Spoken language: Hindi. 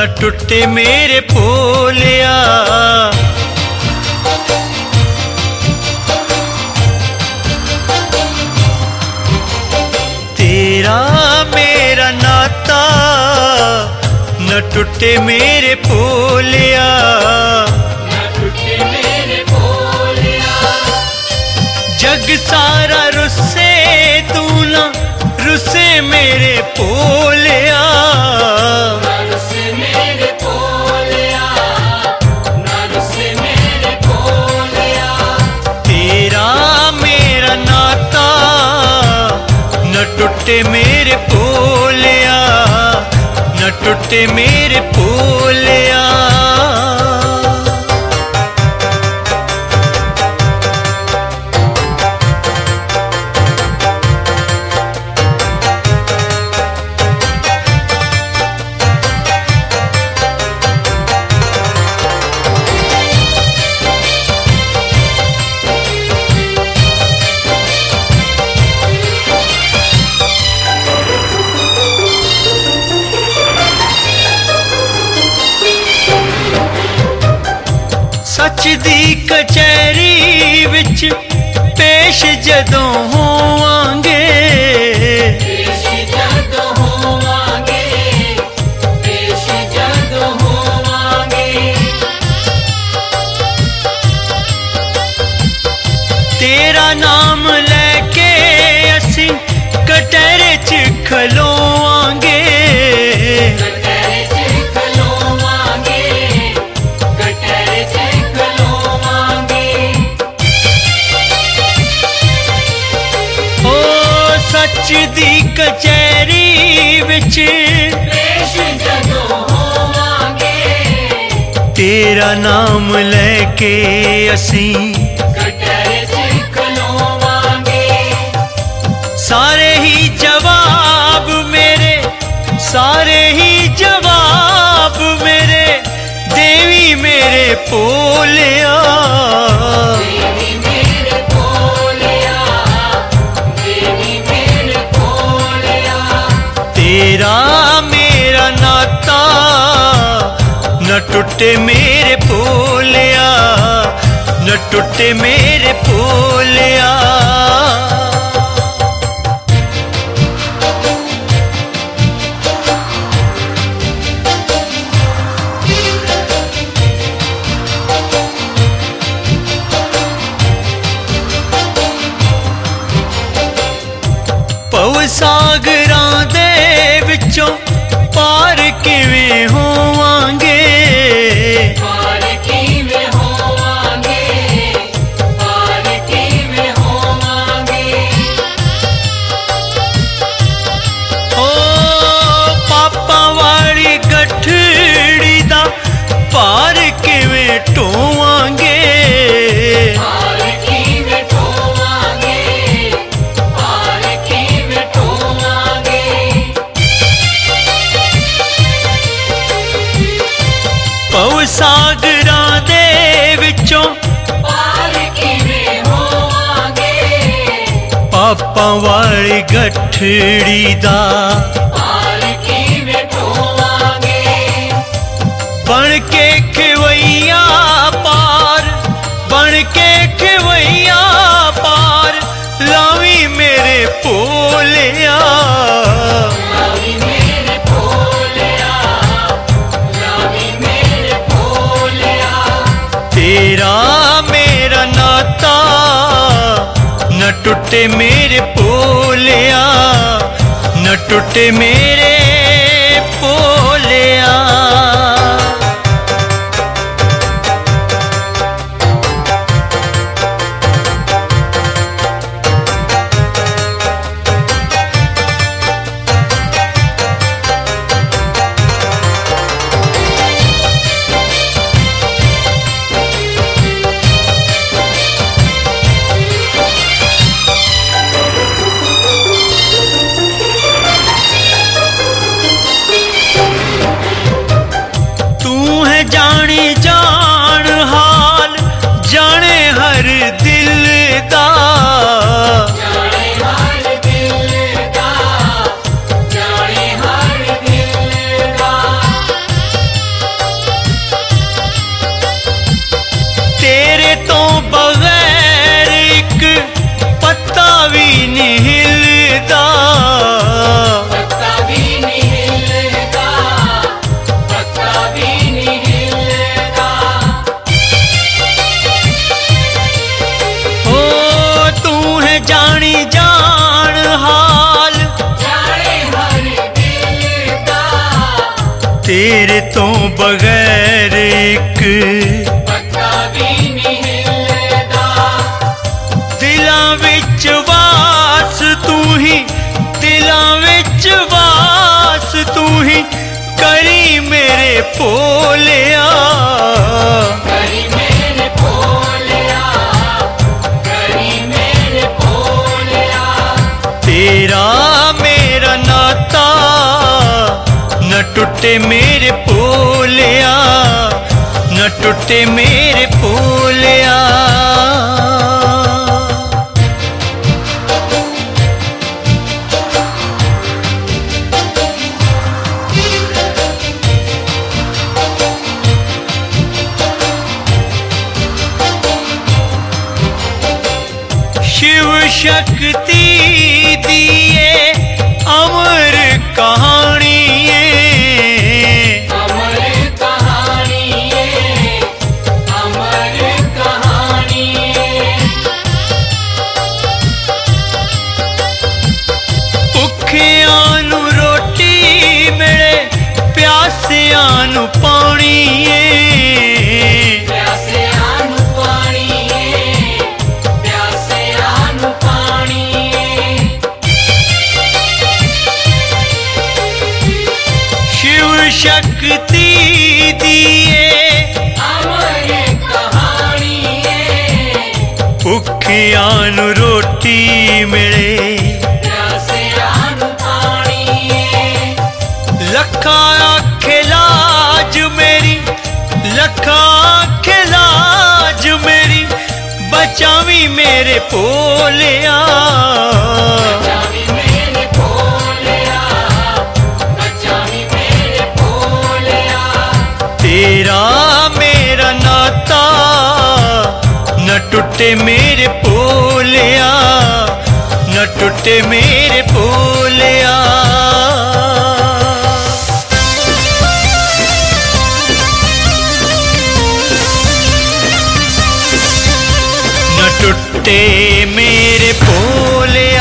न टूटे मेरे पोलिया। तेरा मेरा नाता न टूटे मेरे पोलिया, न टूटे मेरे पोलिया। जग सारा रुसे तू ना रुसे मेरे पोलिया। न रुसे मेरे पोलिया, न रुसे मेरे पोलिया। तेरा मेरा नाता न टूटे मेरे पोलिया, न टूटे मेरे पोलिया। सच दी कचहरी विच पेश जदों होवांगे, पेश जदों होवांगे, पेश जदों होवांगे। तेरा नाम लैके असीं कटहरे च खलोवांगे। कटहरे च खलोवांगे, कटहरे च खलोवांगे। ओ सच दी कचहरी विच पेश जदों होवांगे, तेरा नाम लैके असीं कटहरे च खलोवांगे। सारे ही जवाब मेरे, सारे ही जवाब मेरे देवी मेरे पोलिया। देवी मेरे पोलिया, देवी मेरे पोलिया। तेरा मेरा नाता न टूटे मेरे पोलिया, न टूटे मेरे पोलिया। पव सागरां दे विचों पार किवें होवांगे, पार किवें होवांगे, पार किवें होवांगे। ओ पापा वाली गठड़ी दा पार किवें ढोवांगे। पार किवें ढोवांगे, पार किवें ढोवांगे। पव सागरां दे विचों पार किवें होवांगे, पापा वाली गठड़ी दा पार किवें ढोवांगे। बन के खवैया पार, बन के खवैया पार लावी मेरे पोलिया। लावी मेरे पोलिया, लावी मेरे पोलिया। तेरा मेरा नाता न टूटे मेरे पोलिया, न टूटे मेरे पोलिया। तेरे तो बगैर एक पत्ता भी नहीं हिलदा दिलां विच वास तू ही दिलां विच वास तू ही करी मेरे भोलिया करी मेरे भोलिया करी मेरे भोलिया तेरा मेरा नाता न टूटे मेरे भोलिया न टूटे मेरे भोलिया शिव शक्ति दिए अमर कहानी अमर कहानी अमर कहानी भुखियां नू रोटी मिले प्यासियां नू पानी प्यासे आनु पानी प्यासे आनु पानी शिव शक्ति दिए अमर कहानी भुखियां नू रोटी मिले प्यासे आनु पानी लखा खिलाज मेरी लखा खिलाज मेरी बचावी मेरे भोलिया बचावी मेरे भोलिया बचावी मेरे भोलिया तेरा मेरा नाता न टूटे मेरे भोलिया न टूटे मेरे भोलिया न टूटे मेरे भोलिया